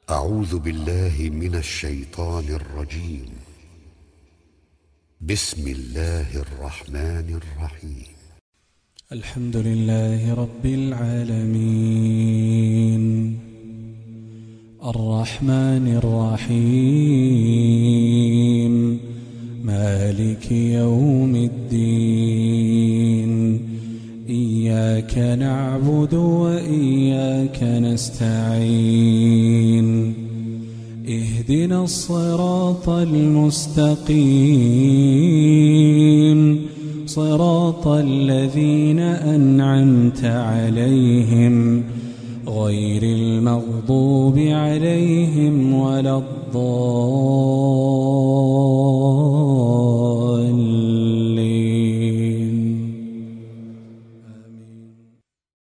أعوذ بالله من الشيطان الرجيم. بسم الله الرحمن الرحيم. الحمد لله رب العالمين الرحمن الرحيم مالك يوم الدين. إياك نعبد وإياك نستعين. اهدنا الصراط المستقيم صراط الذين أنعمت عليهم غير المغضوب عليهم ولا الضالين.